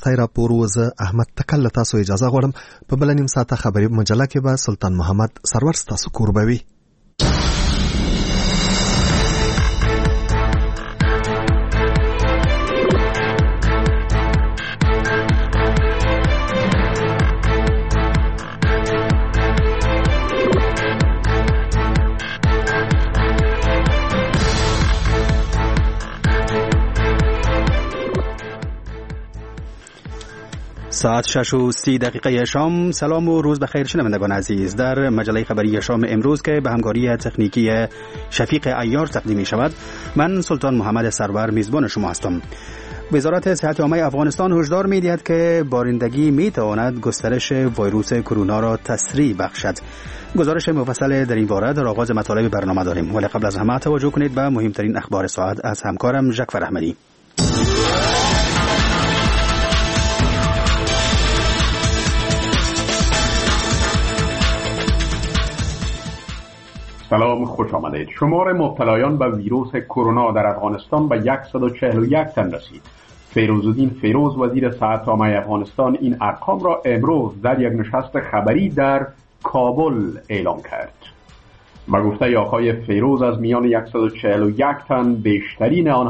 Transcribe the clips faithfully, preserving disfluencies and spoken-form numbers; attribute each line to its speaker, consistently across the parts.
Speaker 1: وروستۍ راپور و زه احمد تکل تاسو اجازه غواړم په بل نیم ساعته خبري مجله کې به سلطان محمد سرور تاسو قربوي.
Speaker 2: ساعت شش و سی دقیقه شام. سلام و روز بخیر شنوندگان عزیز. در مجله خبری شام امروز که به همکاری تکنیکی شفیق عیار تقدیم می شود، من سلطان محمد سرور میزبان شما هستم. وزارت صحت عامه افغانستان هشدار می دهد که بارندگی می تواند گسترش ویروس کرونا را تسریع بخشد. گزارش مفصل در این باره در آغاز مطالب برنامه داریم، ولی قبل از همه توجه کنید به مهمترین اخبار ساعت از همکارم ژکفر احمدی.
Speaker 3: سلام، خوش آمدید. شمار مبتلایان به ویروس کرونا در افغانستان به صد و چهل و یک تن رسید. فیروزالدین فیروز وزیر صحت عامه افغانستان این ارقام را امروز در یک نشست خبری در کابل اعلام کرد. به گفته آقای فیروز از میان صد و چهل و یک تن بیشترین آنها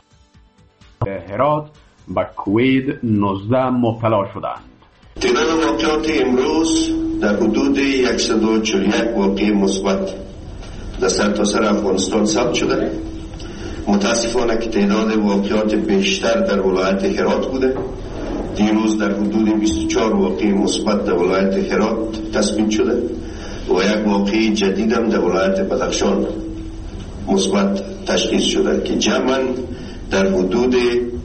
Speaker 3: هرات و کویت نوزده مبتلا شدند.
Speaker 4: تعداد واقعات امروز در حدود صد و چهل و یک واقعه مثبت در سرتاسر افغانستان ثبت شده. متاسفانه که تعداد واقعات بیشتر در ولایت هرات بوده. دیروز در حدود بیست و چهار واقعه مثبت در ولایت هرات تثبیت شده و یک واقعه جدید هم در ولایت بدخشان مثبت تشخیص شده که جمعاً در حدود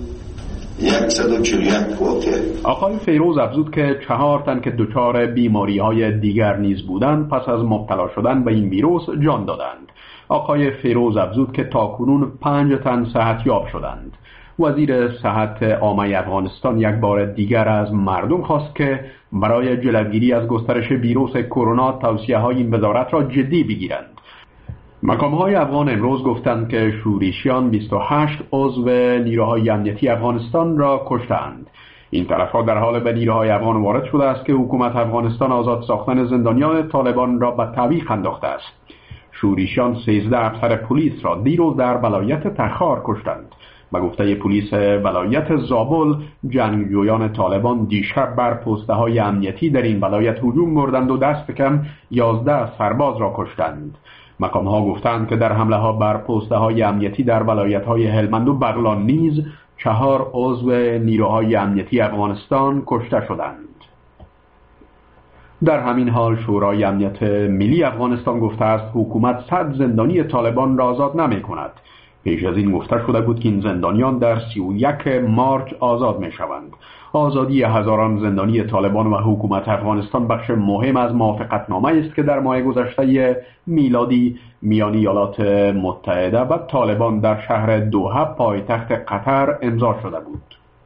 Speaker 4: صد و چهل و یک واقعه.
Speaker 3: آقای فیروز افزود که چهار تن که دچار بیماری های دیگر نیز بودند پس از مبتلا شدن به این ویروس جان دادند. آقای فیروز افزود که تاکنون پنج تن صحتیاب شدند. وزیر صحت عامه افغانستان یک بار دیگر از مردم خواست که برای جلوگیری از گسترش ویروس کرونا توصیه های این وزارت را جدی بگیرند. مقام‌های افغان امروز گفتند که شورشیان بیست و هشت عضو نیروهای امنیتی افغانستان را کشتند. این تلفات در حال به نیروهای افغان وارد شده است که حکومت افغانستان آزاد ساختن زندانیان طالبان را به تعویق انداخته است. شورشیان سیزده افسر پلیس را دیروز در ولایت تخار کشتند. به گفته پلیس ولایت زابل، جنگجویان طالبان دیشب بر پست‌های امنیتی در این ولایت هجوم بردند و دست کم یازده سرباز را کشتند. مقام ها گفتند که در حمله ها بر پسته های امنیتی در ولایت های هلمند و بغلان نیز چهار عضو نیروهای امنیتی افغانستان کشته شدند. در همین حال شورای امنیت ملی افغانستان گفته است حکومت صد زندانی طالبان را آزاد نمی کند. پیش از این گفته شده بود که این زندانیان در سی و یک مارچ آزاد می شوند. آزادی هزاران زندانی طالبان و حکومت افغانستان بخش مهم از موافقتنامه است که در ماه گذشته میلادی میان ایالات متحده و طالبان در شهر دوحه پایتخت قطر امضا شده بود.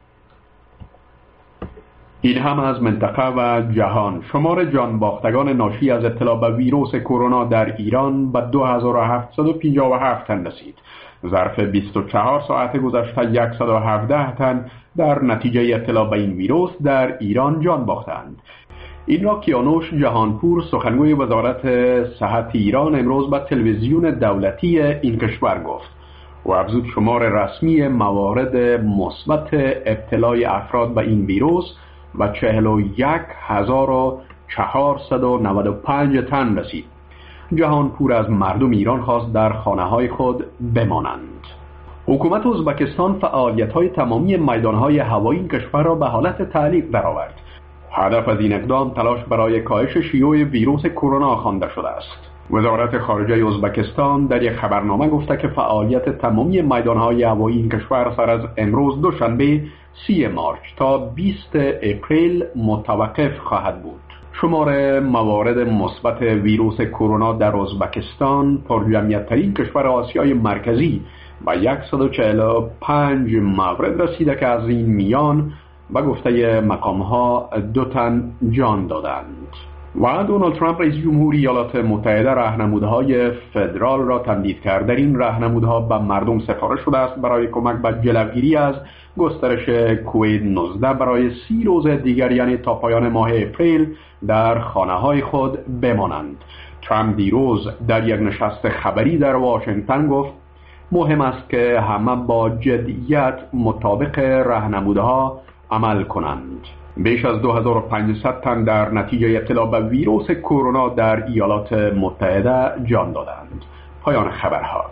Speaker 3: این هم از منطقه و جهان. شمار جان باختگان ناشی از ابتلا به ویروس کرونا در ایران به دو هزار و هفتصد و پنجاه و هفت تن رسید. ظرف بیست و چهار ساعت گذشته صد و هفده تن در نتیجه ابتلا به این ویروس در ایران جان باختند. این را کیانوش جهانپور، سخنگوی وزارت صحت ایران، امروز به تلویزیون دولتی این کشور گفت و افزود شمار رسمی موارد مثبت ابتلای افراد به این ویروس و چهل و یک هزار و چهارصد و نود و پنج تن رسید. جهانپور از مردم ایران خواست در خانه‌های خود بمانند. حکومت ازبکستان فعالیت‌های تمامی میدان‌های هوایی این کشور را به حالت تعلیق درآورد. هدف از این اقدام تلاش برای کاهش شیوع ویروس کرونا خوانده شده است. وزارت خارجه ازبکستان در یک خبرنامه گفته که فعالیت تمامی میدان‌های هوایی این کشور سر از امروز دوشنبه سی مارچ تا بیست اپریل متوقف خواهد بود. شمار موارد مثبت ویروس کرونا در ازبکستان، پرجمعیت‌ترین کشور آسیای مرکزی، و صد و چهل و پنج مورد رسیده که از این میان به گفته مقام‌ها دو تن جان دادند. و دونالد ترامپ رئیس جمهوری ایالات متحده راهنمودهای فدرال را تمدید کرد. در این راهنمودها به مردم سفارش شده است برای کمک به جلوگیری از گسترش کووید نوزده برای سی روز دیگر، یعنی تا پایان ماه اپریل، در خانه‌های خود بمانند. ترامپ دیروز در یک نشست خبری در واشنگتن گفت مهم است که همه با جدیت مطابق راهنمودها عمل کنند. بیش از دو هزار و پانصد تن در نتیجه ابتلا به ویروس کرونا در ایالات متحده جان دادند. پایان خبرها.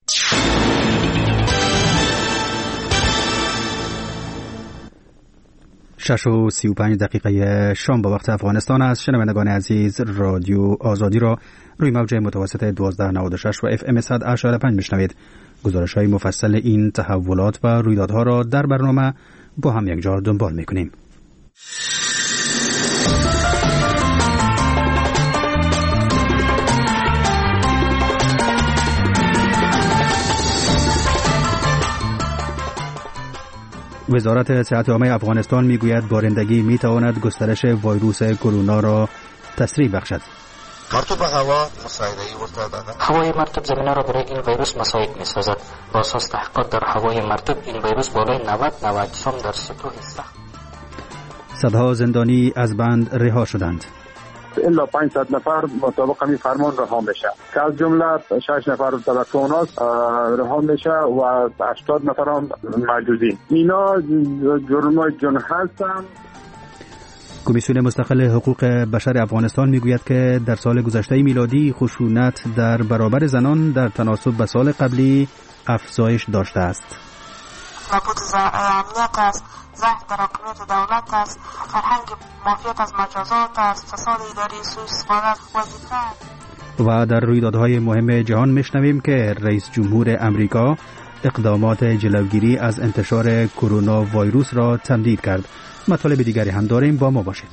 Speaker 2: شش و سی و پنج دقیقه شام با وقت افغانستان است. شنوندگان عزیز، رادیو آزادی را روی موج متوسط دوازده نود و شش و اف ام صد و اشاره پنج میشنوید. گزارش های مفصل این تحولات و رویدادها را در برنامه با هم یکجا دنبال میکنیم. وزارت صحت عامه افغانستان میگوید بارندگی میتواند گسترش ویروس کرونا را تسریع بخشد.
Speaker 5: مرطوب هوا مساعده‌ای ورته داده. هوای مرطوب زمینه را برای این ویروس مساعد می‌سازد. با اساس تحقیقات در هوای مرطوب این ویروس بالای نود نود در سطوح سخت.
Speaker 2: صدها زندانی از بند رها شدند.
Speaker 6: الا پانصد نفر مطابق همین فرمان رها میشه که از جمله شش نفر طبقه اوناست رها میشه و هشتاد نفر هم محجوزین. اینا جرمای جن هستن.
Speaker 2: کمیسیون مستقل حقوق بشر افغانستان میگوید که در سال گذشته میلادی خشونت در برابر زنان در تناسب به سال قبلی افزایش داشته است.
Speaker 7: نبود امنیت است، ضعف در حاکمیت دولت است، فرهنگ معافیت از مجازات است، فساد اداری، سوء استفاده از وظیفه.
Speaker 2: و در رویدادهای مهم جهان میشنویم که رئیس جمهور امریکا اقدامات جلوگیری از انتشار کرونا ویروس را تمدید کرد. مطالب دیگری هم داریم، با ما باشید.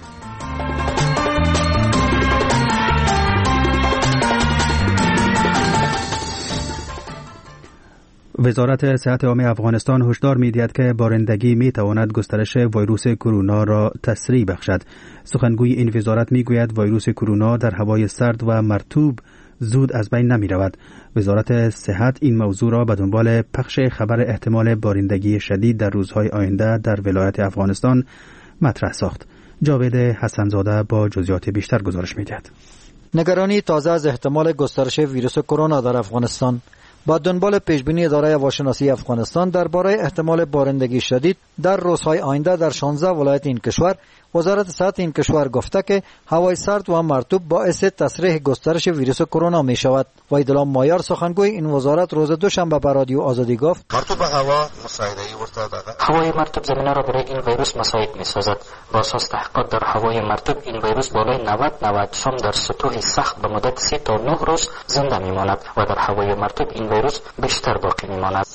Speaker 2: وزارت صحت عامه افغانستان هشدار می‌دهد که بارندگی می‌تواند گسترش ویروس کرونا را تسریع بخشد. سخنگوی این وزارت می‌گوید ویروس کرونا در هوای سرد و مرطوب زود از بین نمی‌رود. وزارت صحت این موضوع را به دنبال پخش خبر احتمال بارندگی شدید در روزهای آینده در ولایت افغانستان مطرح ساخت. جاوید حسنزاده با جزئیات بیشتر گزارش می‌دهد.
Speaker 8: نگرانی تازه از احتمال گسترش ویروس کرونا در افغانستان. با دنبال پیشبینی اداره هواشناسی افغانستان درباره احتمال بارندگی شدید در روزهای آینده در شانزده ولایت این کشور، وزارت صحت این کشور گفته که هوای سرد و مرطوب باعث تسریع گسترش ویروس کرونا می شود. وحیدالله مایار سخنگوی این وزارت روز دوشنبه به رادیو آزادی گفت
Speaker 5: مرطوب هوا مساعده‌ای ورته داده.
Speaker 9: هوای مرطوب زمینه را برای این ویروس مساعد می سازد. با اساس تحقیقات در هوای مرطوب این ویروس بالای نود نود در سطوح سخت به مدت سی تا نه روز زنده می ماند و در هوای مرطوب این ویروس بیشتر باقی می ماند.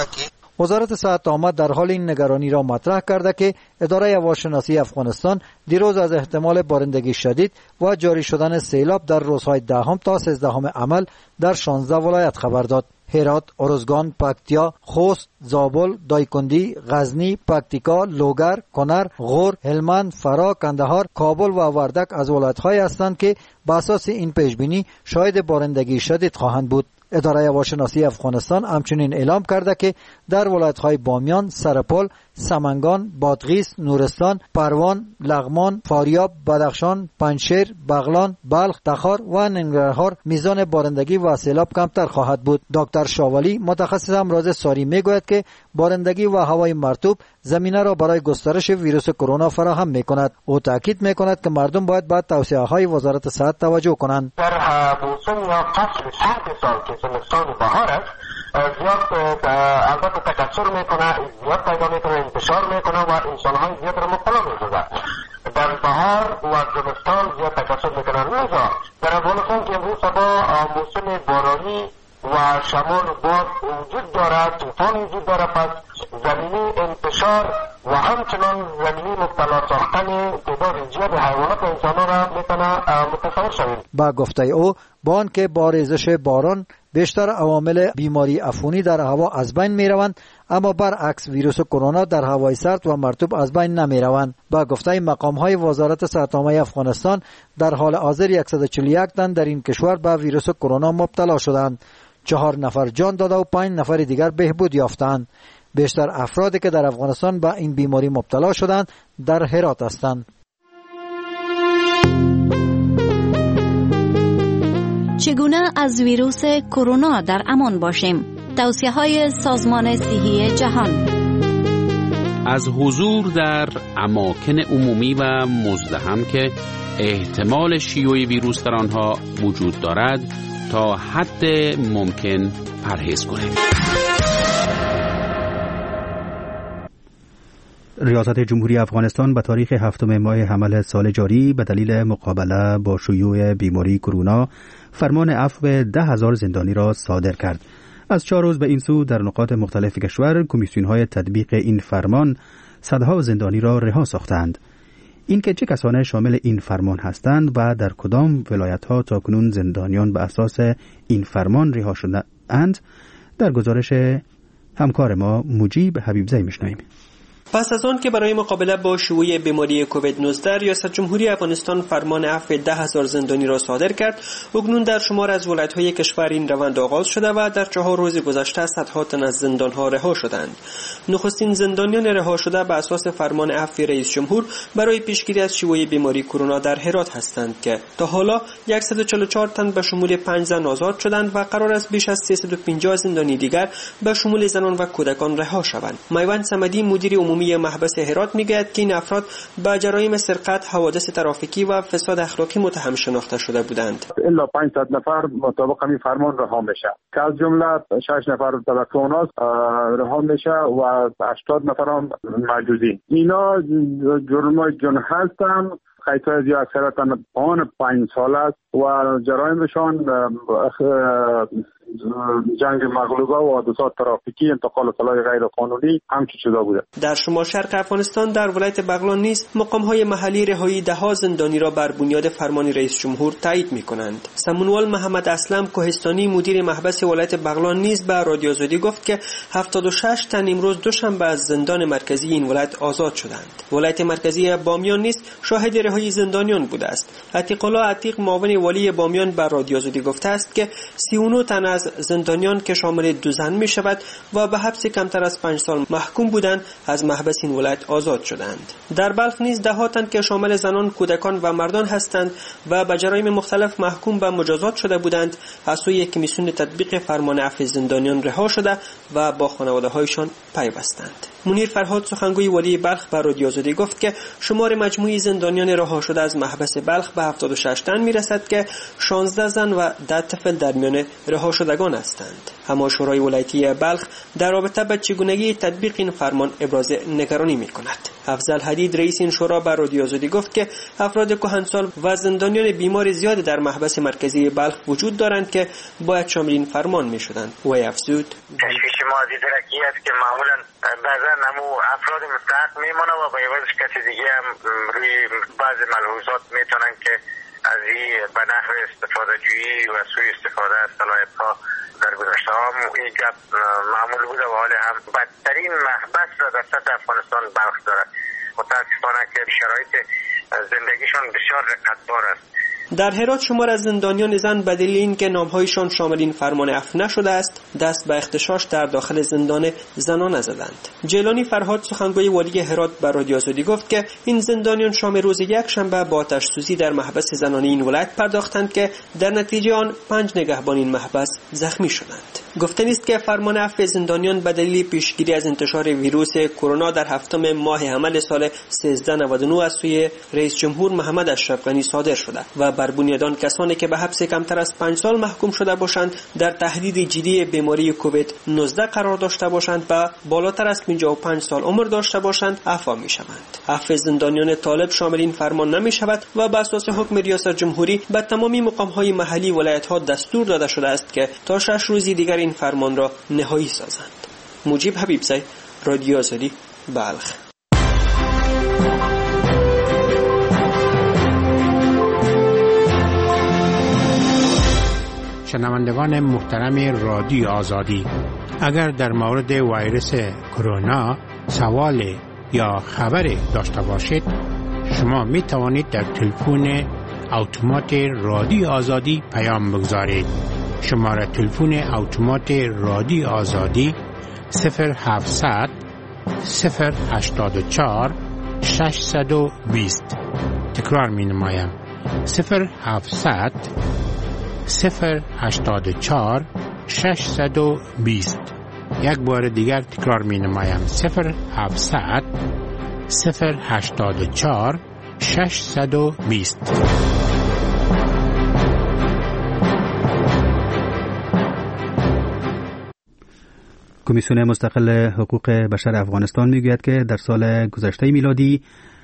Speaker 8: وزارت صحت عامه در حال این نگرانی را مطرح کرده که اداره هواشناسی افغانستان دیروز از احتمال بارندگی شدید و جاری شدن سیلاب در روزهای دهم تا سیزدهم عمل در شانزده ولایت خبر داد. هرات، ارزگان، پکتیا، خوست، زابل، دایکندی، غزنی، پکتیکا، لوگر، کنر، غور، هلمند، فرا، کندهار، کابل و وردک از ولایت‌های هستند که بر اساس این پیشبینی شاهد بارندگی شدید خواهند بود. اداره هواشناسی افغانستان همچنین اعلام کرده که در ولایت‌های بامیان، سرپل، سمنگان، بادغیس، نورستان، پروان، لغمان، فاریاب، بدخشان، پنجشیر، بغلان، بلخ، تخار و ننگرهار میزان بارندگی و سیلاب کمتر خواهد بود. دکتر شاولی متخصص امراض ساری میگوید که بارندگی و هوای مرطوب زمینه را برای گسترش ویروس کرونا فراهم میکند. او تاکید میکند که مردم باید به توصیه‌های وزارت صحت توجه کنند.
Speaker 10: در موسم یا فصل سرد سال که زمستان بهار است، زیاد البته تکثر میکنه، زیاد پیدا میکنه، انتشار میکنه و انسانهای زیاد را مبتلا میسازد. در بهار و زمستان زیاد تکثر میکنه. لذا در افغانستان که امروز با موسم بارانی و شمال باد وجود دارد، طوفان وجود دارد، پس زمینی انتشار و همچنان زمینی مبتلا ساختن تعداد زیاد حیوانات و انسانها را میتونه متصور شویم.
Speaker 8: با گفته او با آنکه با ریزش باران بیشتر عوامل بیماری عفونی در هوا از بین می روند، اما برعکس ویروس کرونا در هوای سرد و مرطوب از بین نمی روند. با گفته مقام های وزارت صحت عامه افغانستان در حال حاضر صد و چهل و یک تن در این کشور به ویروس کرونا مبتلا شدند. چهار نفر جان داده و پنج نفر دیگر بهبود یافتند. بیشتر افرادی که در افغانستان به این بیماری مبتلا شدند در هرات هستند.
Speaker 11: چگونه از ویروس کرونا در امان باشیم؟ توصیه های سازمان صحی جهان.
Speaker 12: از حضور در اماکن عمومی و مزدحم که احتمال شیوع ویروس در آنها وجود دارد تا حد ممکن پرهیز کنیم.
Speaker 2: ریاست جمهوری افغانستان به تاریخ هفتم ماه حمل سال جاری به دلیل مقابله با شیوع بیماری کرونا فرمان عفو ده هزار زندانی را صادر کرد. از چهار روز به این سو در نقاط مختلف کشور کمیسیون‌های تطبیق این فرمان صدها زندانی را رها ساختند. این که چه کسانی شامل این فرمان هستند و در کدام ولایت‌ها تاکنون زندانیان به اساس این فرمان رها شده‌اند در گزارش همکار ما مجیب حبیبزی می‌شنویم.
Speaker 13: پس از آن که برای مقابله با شیوع بیماری کووید نوزده ریاست جمهوری افغانستان فرمان عفو ده هزار زندانی را صادر کرد، اکنون در شمار از ولایت‌های کشور این روند آغاز شده و در چهار روز گذشته صدها تن از زندان‌ها رها شدند. نخستین زندانیان رها شده به اساس فرمان عفو رئیس جمهور برای پیشگیری از شیوع بیماری کرونا در هرات هستند که تا حالا صد و چهل و چهار تن به شمول پنج زن آزاد شدند و قرار است بیش از سیصد و پنجاه زندانی دیگر به شمول زنان و کودکان رها شوند. میوند صمدی مدیر عمومی محبس هرات میگوید که این افراد با جرایم سرقت، حوادث ترافیکی و فساد اخلاقی متهم شناخته شده بودند.
Speaker 6: الا پانصد نفر مطابق همین فرمان رها میشه که از جمله شش نفر طبقه اوناس رها میشه و هشتاد نفر هم مجوزی. اینا جرمای جن هستن، خیلی یا اکثرا آن پنج سال است و جرایمشان جنگ مغلوبه و حادثات ترافیکی، انتقال سلاح غیر قانونی همچین چیزا بوده.
Speaker 13: در شمال شرق افغانستان در ولایت بغلان نیز مقام‌های محلی رهایی ده ها زندانی را بر بنیاد فرمان رئیس جمهور تایید می‌کنند. سمونوال محمد اسلم کوهستانی مدیر محبس ولایت بغلان نیز به رادیو آزادی گفت که هفتاد و شش تن امروز دوشنبه از زندان مرکزی این ولایت آزاد شدند. ولایت مرکزی بامیان نیز شاهد رهایی زندانیان بوده است. عتیق الله عتیق معاون والی بامیان به رادیو آزادی گفته است که سی و نه تن از زندانیان که شامل دو زن می شود و به حبس کمتر از پنج سال محکوم بودند از محبس این ولایت آزاد شدند. در بلخ نیز ده ها تن که شامل زنان، کودکان و مردان هستند و به جرایم مختلف محکوم به مجازات شده بودند از سوی کمیسیون تطبیق فرمان عفو زندانیان رها شده و با خانواده هایشان پیوستند. منیر فرهاد سخنگوی والی بلخ به رادیو آزادی گفت که شمار مجموعی زندانیان رها شده از محبس بلخ به هفتاد و شش تن میرسد که شانزده زن و ده طفل در میان رها شدگان هستند. اما شورای ولایتی بلخ در رابطه با چگونگی تطبیق این فرمان ابراز نگرانی می‌کند. افضل حدید رئیس این شورا به رادیو آزادی گفت که افراد کهنسال و زندانیان بیمار زیاد در محبس مرکزی بلخ وجود دارند که باید شامل این فرمان می‌شدند. و افزود
Speaker 10: تشویش ما از درکی است که معمولا بعضا همو افراد مستحق میمونه و با عوضش کسی دیگه هم روی بعض ملحوظات میتونن که از این به نحو استفاده جویی و سوی استفاده از صلاحیت‌ها در گذشته ها این گپ معمول بوده و حال هم بدترین محبس را در سطح افغانستان بلخ دارد. متاسفانه که شرایط زندگیشان بسیار رقتبار است.
Speaker 13: در هرات شمار از زندانیان زن به دلیل اینکه نامهایشان شامل این فرمان عفو نشده است دست به اختشاش در داخل زندان زنان نزدند. جیلانی فرهاد سخنگوی والی هرات به رادیو آزادی گفت که این زندانیان شام روز یک شنبه با آتش سوزی در محبس زنانی این ولایت پرداختند که در نتیجه آن پنج نگهبان این محبس زخمی شدند. گفته نیست که فرمان عفو زندانیان به دلیل پیشگیری از انتشار ویروس کرونا در هفتم ماه حمل سال سیزده نود و نه از سوی رئیس جمهور محمد اشرف غنی صادر شده و بر بنیاد آن کسانی که به حبس کمتر از پنج سال محکوم شده باشند در تهدید جدی بیماری کووید نوزده قرار داشته باشند و بالاتر از پنجاه و پنج سال عمر داشته باشند عفو می‌شوند. عفو زندانیان طالب شامل این فرمان نمی‌شود و بر اساس حکم ریاست جمهوری به تمامی مقام‌های محلی ولایت‌ها دستور داده شده است که تا شش روزی دیگر این فرمان را نهایی سازند. مجیب حبیبزی، رادیو آزادی، بلخ.
Speaker 14: شنوندگان محترم رادیو آزادی، اگر در مورد ویروس کرونا سوال یا خبر داشته باشید شما می توانید در تلفن اتومات رادیو آزادی پیام بگذارید. شماره تلفن اتومات رادیو آزادی صفر هفتصد صفر هشتاد و چهار ششصد و بیست. تکرار می نمایم صفر هفتصد صفر هشتاد و چهار ششصد و بیست. یک بار دیگر تکرار می نمایم صفر هفتصد صفر هشتاد و چهار ششصد و بیست.
Speaker 2: کمیسیون مستقل حقوق بشر افغانستان میگوید که در سال گذشته میلادی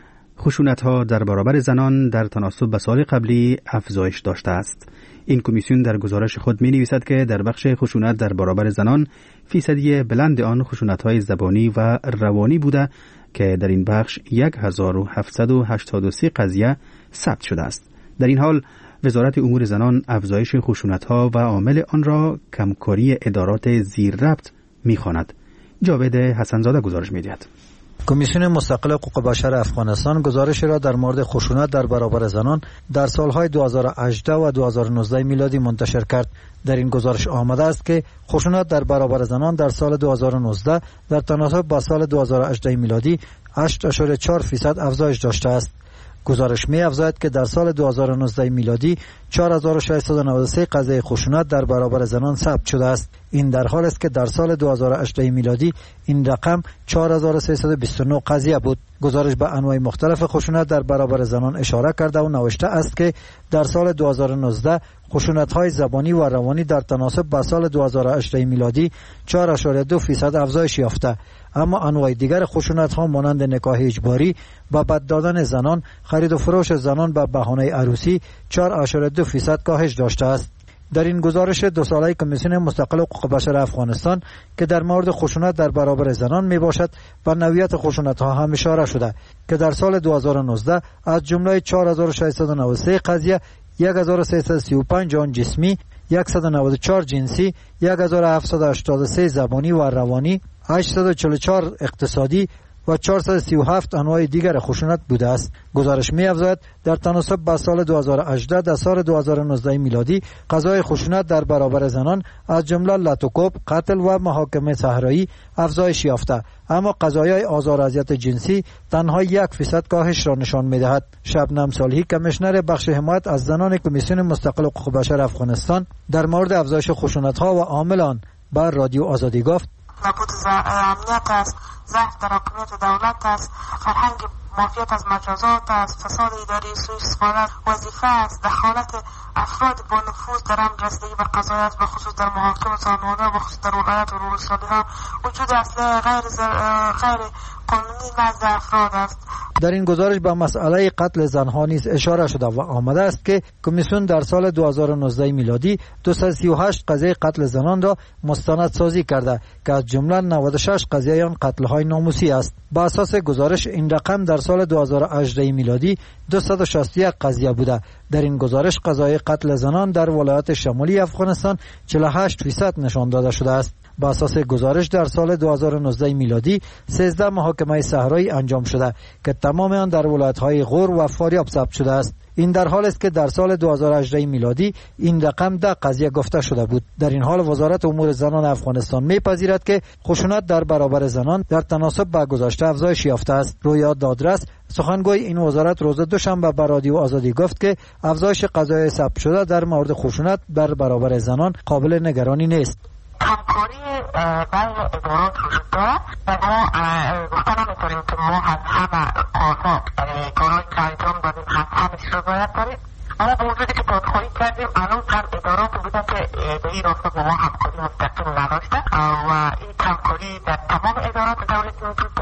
Speaker 2: خشونت‌ها در برابر زنان در تناسب به سال قبلی افزایش داشته است. این کمیسیون در گزارش خود می‌نویسد که در بخش خشونت در برابر زنان فیصدی بلند آن خشونت‌های زبانی و روانی بوده که در این بخش هزار و هفتصد و هشتاد و سه قضیه ثبت شده است. در این حال وزارت امور زنان افزایش خشونت‌ها و عامل آن را کمکاری ادارات زیر ربط می‌خواند. جاوید حسنزاده گزارش می‌دهد.
Speaker 8: کمیسیون مستقل حقوق بشر افغانستان گزارش را در مورد خشونت در برابر زنان در سالهای دو هزار و هجده و دو هزار و نوزده میلادی منتشر کرد. در این گزارش آمده است که خشونت در برابر زنان در سال دو هزار و نوزده در تناسب با سال دو هزار و هجده میلادی هشت اشاره چهار فیصد افزایش داشته است. گزارش می افزاید که در سال دو هزار و نوزده میلادی چهار هزار و ششصد و نود و سه قضیه خشونت در برابر زنان ثبت شده است. این در حالی است که در سال دو هزار و هجده میلادی این رقم چهار هزار و سیصد و بیست و نه قضیه بود. گزارش به انواع مختلف خشونت در برابر زنان اشاره کرده و نوشته است که در سال دو هزار و نوزده خشونت‌های زبانی و روانی در تناسب با سال دو هزار و هجده میلادی چهار اشاره دو فیصد افزایش یافته، اما انواع دیگر خشونت‌ها مانند نکاح اجباری، با بد دادن زنان، خرید و فروش زنان به بهانه عروسی چهار اشاره دو فیصد کاهش داشته است. در این گزارش دو ساله کمیسیون مستقل حقوق بشر افغانستان که در مورد خشونت در برابر زنان می باشد و نوعیت خشونت ها هم اشاره شده که در سال دو هزار و نوزده از جمله چهار هزار و ششصد و نود و سه قضیه هزار و سیصد و سی و پنج آن جسمی، صد و نود و چهار جنسی، هزار و هفتصد و هشتاد و سه زبانی و روانی، هشتصد و چهل و چهار اقتصادی و چهارصد و سی و هفت انواع دیگر خشونت بوده است. گزارش می افزاید در تناسب با سال دو هزار و هجده در سال دو هزار و نوزده میلادی قضای خشونت در برابر زنان از جمله لطوکوب، قتل و محاکمه صحرایی افزایش یافته، اما قضایای آزار و اذیت جنسی تنها یک فیصد کاهش را نشان می دهد. شبنم صالحی کمیشنر بخش حمایت از زنان کمیسیون مستقل حقوق بشر افغانستان در مورد افزایش خشونت ها و عامل آن بر رادیو آزادی گفت:
Speaker 7: نبود امنیت است، ضعف در حاکمیت دولت است، فرهنگ معافیت از مجازات است، فساد اداری، سوء استفاده وظیفه است. دخالت افراد با نفوذ در امر رسیدگی به قضایا است، به خصوص در محاکم سالمانده و به خصوص در ولایت و ولسوالی ها وجود اسلحه غیر غیر قانونی نزد افراد است.
Speaker 8: در این گزارش به مسئله قتل زنها نیز اشاره شده و آمده است که کمیسیون در سال دو هزار و نوزده میلادی دویست و سی و هشت قضیه قتل زنان را مستند سازی کرده که از جمله نود و شش قضیه آن قتل های ناموسی است. با اساس گزارش این رقم در سال دو هزار و هجده میلادی دویست و شصت و یک قضیه بوده. در این گزارش قضای قتل زنان در ولایات شمالی افغانستان چهل و هشت فیصد نشان داده شده است. با اساس گزارش در سال دو هزار و نوزده میلادی سیزده محاکمه صحرایی انجام شده که تمام آن در ولایت‌های غور و فاریاب ثبت شده است. این در حالی است که در سال دو هزار و هجده میلادی این رقم ده قضیه گفته شده بود. در این حال وزارت امور زنان افغانستان می‌پذیرد که خشونت در برابر زنان در تناسب با گذشته افزایش یافته است. رویا دادرس سخنگوی این وزارت روز دوشنبه به رادیو آزادی گفت که افزایش قضایای ثبت شده در مورد خشونت در برابر زنان قابل نگرانی نیست.
Speaker 7: همکاری بین ادارات وجود دارد و ما گفته نمی‌کنیم که ما از همه کارها یعنی کارهایی که انجام دادیم از همش رضایت داریم، اما به وجودی که دادخواهی کردیم الان هم ادارات بودن که به این راستا با ما همکاری مستقیم نداشته و این همکاری در تمام ادارات دولتی وجود دارد.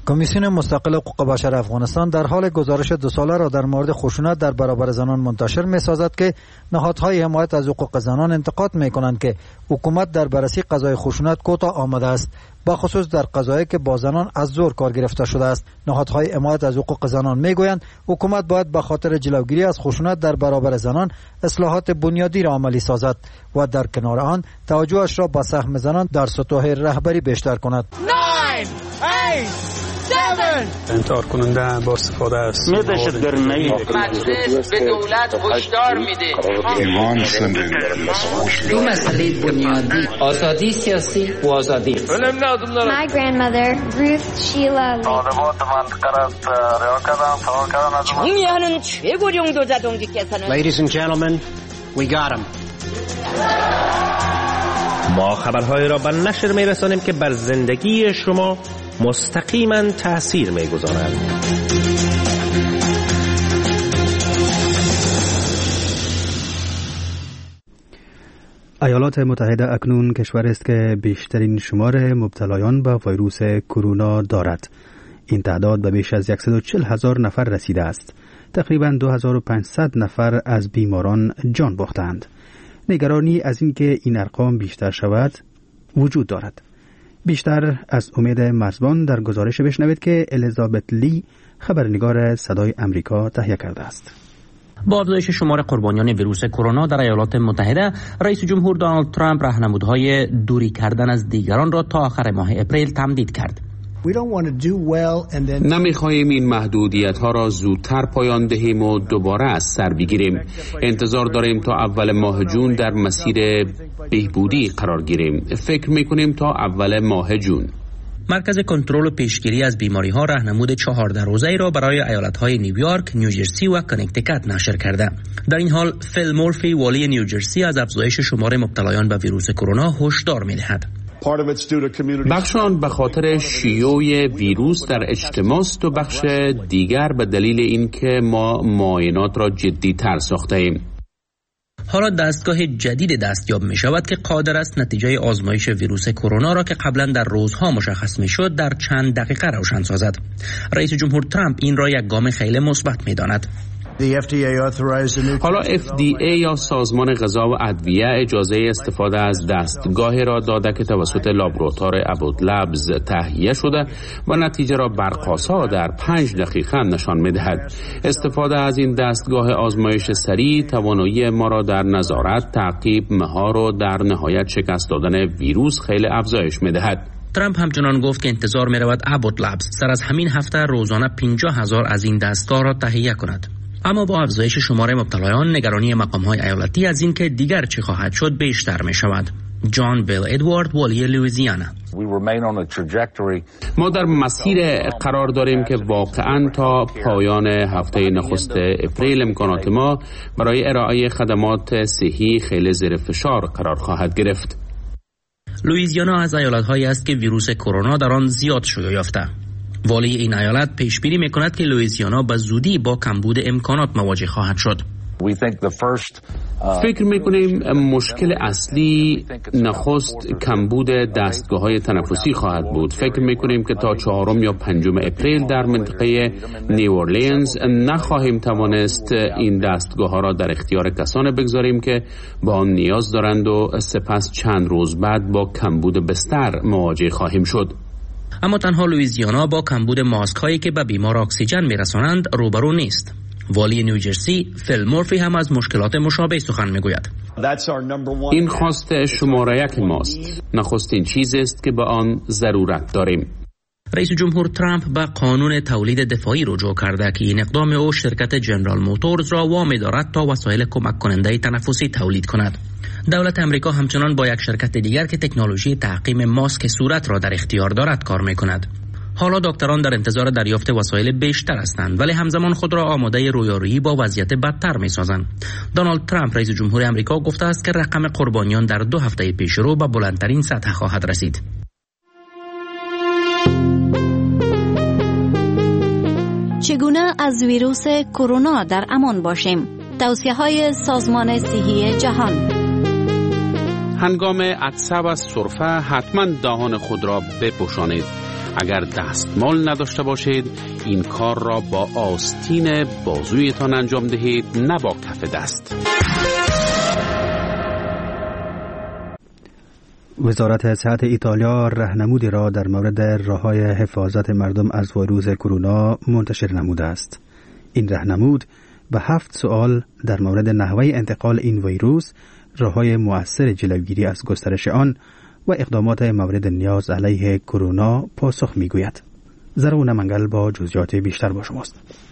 Speaker 8: کمیسیون مستقل حقوق بشر افغانستان در حال گزارش دو ساله را در مورد خشونت در برابر زنان منتشر می‌سازد که نهادهای حمایت از حقوق زنان انتقاد می‌کنند که حکومت در بررسی قضای خشونت کوتاه آمده است، بخصوص در قضایی که با زنان از زور کار گرفته شده است. نهادهای حمایت از حقوق زنان میگویند حکومت باید به خاطر جلوگیری از خشونت در برابر زنان اصلاحات بنیادی را عملی سازد و در کنار آن توجهش را به سهم زنان در سطوح رهبری بیشتر کند.
Speaker 2: انتحار کننده با استفاده است.
Speaker 15: دهشتگرانه مجلس به دولت هشدار میده.
Speaker 16: ایوان سندن
Speaker 17: دو مسئله بنیادی، آزادی سیاسی و آزادی.
Speaker 18: My grandmother Ruth Sheila
Speaker 19: طالبات منطقه را رها کردن، فرار کردن از
Speaker 20: 정의하는 최고령도 자동직계사는
Speaker 21: Ladies and gentlemen, we got him.
Speaker 22: ما خبرهای را به نشر می‌رسانیم که بر زندگی شما مستقیما تأثیر می‌گذارند.
Speaker 2: ایالات متحده اکنون کشور است که بیشترین شمار مبتلایان به ویروس کرونا دارد. این تعداد به بیش از صد و چهل هزار نفر رسیده است. تقریباً دو هزار و پانصد نفر از بیماران جان باختند. نگرانی از اینکه این ارقام بیشتر شود وجود دارد. بیشتر از امید مرزبان در گزارش بشنوید که الیزابت لی خبرنگار صدای امریکا تهیه کرده است.
Speaker 23: با افزایش شمار قربانیان ویروس کرونا در ایالات متحده، رئیس جمهور دونالد ترامپ راهنمودهای دوری کردن از دیگران را تا آخر ماه اپریل تمدید کرد.
Speaker 12: نمیخواهیم این محدودیت ها را زودتر پایان دهیم و دوباره از سر بگیریم. انتظار داریم تا اول ماه جون در مسیر بهبودی قرار گیریم. فکر میکنیم تا اول ماه جون.
Speaker 23: مرکز کنترل و پیشگیری از بیماری ها راهنمود چهارده روزه‌ای را برای ایالت‌های نیویورک، نیوجرسی و کنکتیکت نشر کرده. در این حال فیل مورفی والی نیوجرسی از افزایش شمار مبتلایان به ویروس کرونا هشدار می‌دهد.
Speaker 12: بخش آن به خاطر شیوع ویروس در اجتماع است و بخش دیگر به دلیل اینکه ما معاینات را جدی‌تر ساخته‌ایم.
Speaker 23: حالا دستگاه جدید دستیاب می شود که قادر است نتیجه آزمایش ویروس کرونا را که قبلا در روزها مشخص می شد در چند دقیقه روشن سازد. رئیس جمهور ترامپ این را یک گام خیلی مثبت می داند.
Speaker 12: حالا اف دی ای یا سازمان غذا و ادویه اجازه استفاده از دستگاهی را داده که توسط لابراتوار ابوت لبز تهیه شده و نتیجه را برقاسا در پنج دقیقه نشان می‌دهد. استفاده از این دستگاه آزمایش سریع توانایی ما را در نظارت، تعقیب، مهار و در نهایت شکست دادن ویروس خیلی افزایش می‌دهد.
Speaker 23: ترامپ همچنان گفت که انتظار می‌رود ابوت لبز سر از همین هفته روزانه پنجاه هزار از این دستگاه را تهیه کند. اما با افزایش شمار مبتلایان، نگرانی مقام‌های ایالتی از اینکه دیگر چه خواهد شد بیشتر می شود. جان بیل ادوارد والی لوئیزیانا:
Speaker 12: ما در مسیر قرار داریم که واقعاً تا پایان هفته نخست اپریل امکانات ما برای ارائه خدمات صحی خیلی زیر فشار قرار خواهد گرفت.
Speaker 23: لوئیزیانا از ایالت‌هایی است که ویروس کرونا در آن زیاد شیوع یافته. والی این ایالت پیش بینی می‌کند که لوئیزیانا به زودی با کمبود امکانات مواجه خواهد شد.
Speaker 12: فکر می‌کنیم مشکل اصلی نخست کمبود دستگاه‌های تنفسی خواهد بود. فکر می‌کنیم که تا چهارم یا پنجم اپریل در منطقه نیو اورلینز نخواهیم توانست این دستگاه‌ها را در اختیار کسانی بگذاریم که با آن نیاز دارند و سپس چند روز بعد با کمبود بستر مواجه خواهیم شد.
Speaker 23: اما تنها لوئیزیانا با کمبود ماسک هایی که به بیمار اکسیژن میرسانند روبرو نیست. والی نیوجرسی فیل مورفی هم از مشکلات مشابه سخن میگوید.
Speaker 12: این خواست شماره یک ماست. نخستین چیز است که به آن ضرورت داریم.
Speaker 23: رئیس جمهور ترامپ به قانون تولید دفاعی رجوع کرده که این اقدام او شرکت جنرال موتورز را وامی دارد تا وسایل کمک کننده تنفسی تولید کند. دولت امریکا همچنان با یک شرکت دیگر که تکنولوژی تعقیم ماسک صورت را در اختیار دارد کار میکند. حالا دکتران در انتظار دریافت وسایل بیشتر هستند، ولی همزمان خود را آماده رویارویی با وضعیت بدتر میسازند. دونالد ترامپ رئیس جمهور امریکا گفته است که رقم قربانیان در دو هفته پیش رو به بلندترین سطح خواهد رسید.
Speaker 11: چگونه از ویروس کرونا در امان باشیم؟ توصیه‌های سازمان صحی جهان.
Speaker 12: هنگام عطسه و سرفه حتما دهان خود را بپوشانید. اگر دستمال نداشته باشید این کار را با آستین بازویتان انجام دهید، نه با کف دست.
Speaker 2: وزارت صحت ایتالیا راهنمودی را در مورد راه‌های حفاظت مردم از ویروس کرونا منتشر نموده است. این راهنمود به هفت سوال در مورد نحوه انتقال این ویروس، راه‌های مؤثر جلوگیری از گسترش آن و اقدامات مورد نیاز علیه کرونا پاسخ می‌گوید. زرون منگل با جزئیات بیشتر با شماست.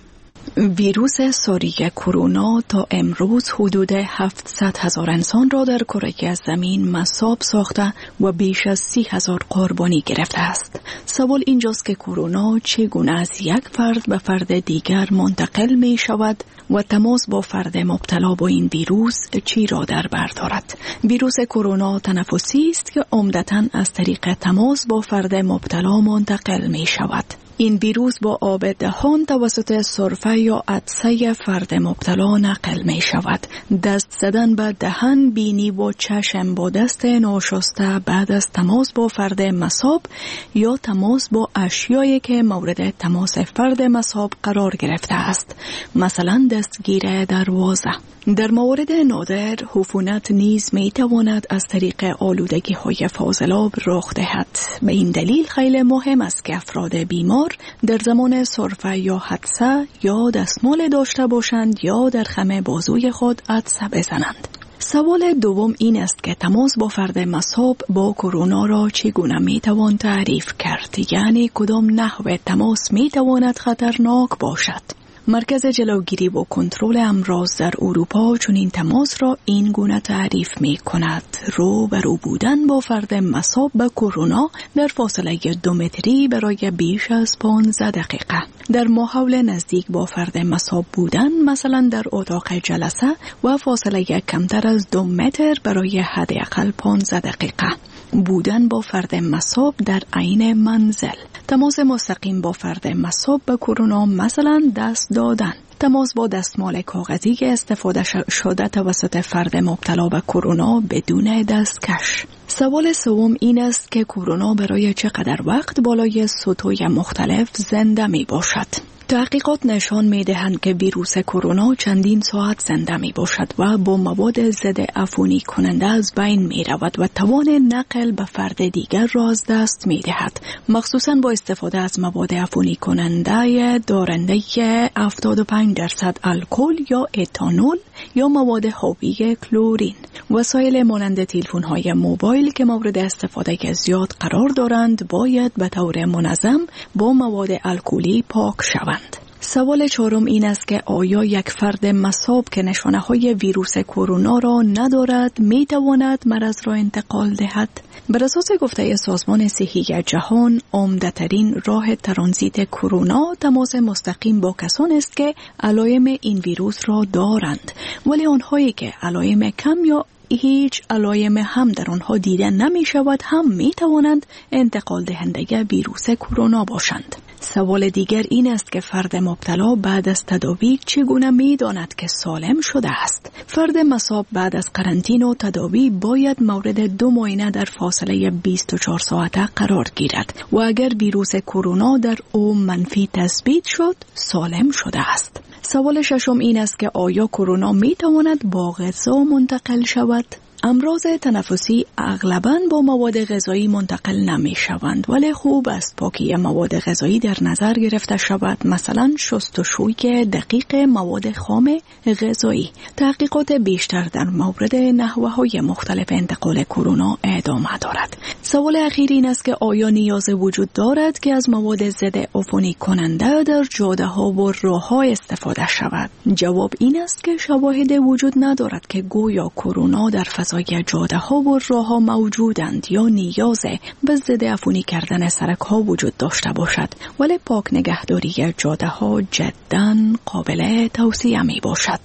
Speaker 1: ویروس ساری کرونا تا امروز حدود هفتصد هزار انسان را در کره زمین مصاب ساخته و بیش از سی هزار قربانی گرفته است. سوال اینجاست که کرونا چگونه از یک فرد به فرد دیگر منتقل می شود و تماس با فرد مبتلا با این ویروس چی را در بر دارد. ویروس کرونا تنفسی است که عمدتاً از طریق تماس با فرد مبتلا منتقل می شود. این ویروس با آب دهان توسط سرفه یا عطسه فرد مبتلا نقل می شود. دست زدن به دهن، بینی و چشم با دست ناشسته بعد از تماس با فرد مصاب یا تماس با اشیایی که مورد تماس فرد مصاب قرار گرفته است، مثلا دستگیر دروازه. در موارد نادر عفونت نیز می تواند از طریق آلودگی های فاضلاب رخ دهد. به این دلیل خیلی مهم است که افراد بیمار در زمان سرفه یا حدسه یا دستمال داشته باشند یا در خم بازوی خود عدسه بزنند. سوال دوم این است که تماس با فرد مصاب با کرونا را چگونه می توان تعریف کرد؟ یعنی کدام نحوه تماس می تواند خطرناک باشد؟ مرکز جلوگیری و کنترل امراض در اروپا چنین تماس را این گونه تعریف می کند: رو بر رو بودن با فرد مصاب به کرونا در فاصله دو متری برای بیش از پانزده دقیقه. در ماحول نزدیک با فرد مصاب بودن، مثلا در اتاق جلسه، و فاصله کمتر از دو متر برای حداقل پانزده دقیقه. بودن با فرد مصاب در عین منزل. تماس مستقیم با فرد مصاب به کرونا، مثلا دست دادن. تماس با دستمال کاغذی که استفاده شده توسط فرد مبتلا به کرونا بدون دستکش. سوال سوم این است که کرونا برای چقدر وقت بالای سطوح مختلف زنده می باشد. تحقیقات نشان می دهند که ویروس کرونا چندین ساعت زنده می باشد و با مواد ضد عفونی کننده از بین می رود و توان نقل به فرد دیگر را از دست می دهد، مخصوصاً با استفاده از مواد عفونی کننده دارنده هفتاد و پنج درصد الکل یا اتانول یا مواد حاوی کلورین. وسایل مانند تلفن‌های موبایل که مورد استفاده زیاد قرار دارند باید به طور منظم با مواد الکلی پاک شوند. سوال چهارم این است که آیا یک فرد مصاب که نشانه‌های ویروس کرونا را ندارد می تواند مرض را انتقال دهد؟ بر اساس گفته سازمان صحی جهان، عمده‌ترین راه ترانزیت کرونا تماس مستقیم با کسانی است که علائم این ویروس را دارند، ولی آنهایی که علائم کم یا هیچ علائم هم در آنها دیده نمی شود هم می توانند انتقال دهنده ویروس کرونا باشند. سوال دیگر این است که فرد مبتلا بعد از تداوی چگونه می داند که سالم شده است؟ فرد مصاب بعد از قرنطینه و تداوی باید مورد دو معاینه در فاصله بیست و چهار ساعته قرار گیرد و اگر ویروس کرونا در او منفی تثبیت شد، سالم شده است. سوال ششم این است که آیا کرونا می تواند با غذا منتقل شود؟ امراض تنفسی اغلباً با مواد غذایی منتقل نمی شوند، ولی خوب است پاکی مواد غذایی در نظر گرفته شود، مثلا شستشوی دقیق مواد خام غذایی. تحقیقات بیشتر در مورد نحوه‌های مختلف انتقال کرونا ادامه دارد. سوال اخیر این است که آیا نیاز وجود دارد که از مواد ضد عفونی کننده در جاده‌ها و راه‌ها استفاده شود؟ جواب این است که شواهد وجود ندارد که گویا کرونا در فضای جاده ها و راه ها موجودند یا نیاز به ضد عفونی کردن سرک ها وجود داشته باشد، ولی پاک نگهداری جاده ها جداً قابل توصیه می باشد.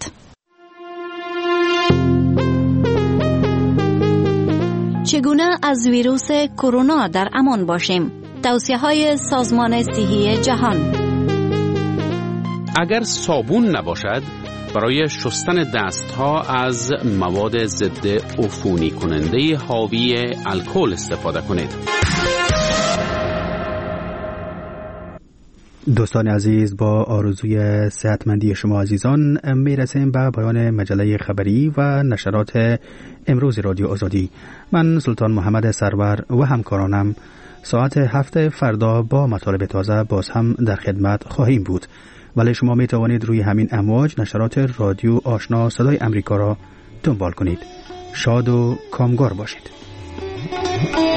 Speaker 11: چگونه از ویروس کرونا در امان باشیم؟ توصیه های سازمان صحی جهان.
Speaker 12: اگر صابون نباشد، برای شستن دستها از مواد ضد عفونی کننده حاوی الکل استفاده کنید.
Speaker 2: دوستان عزیز، با آرزوی صحتمندی شما عزیزان میرسیم به پایان مجله خبری و نشرات امروز رادیو آزادی. من سلطان محمد سرور و همکارانم ساعت هفت فردا با مطالب تازه باز هم در خدمت خواهیم بود، ولی شما می توانید روی همین امواج نشرات رادیو آشنا صدای امریکا را دنبال کنید. شاد و کامگار باشید.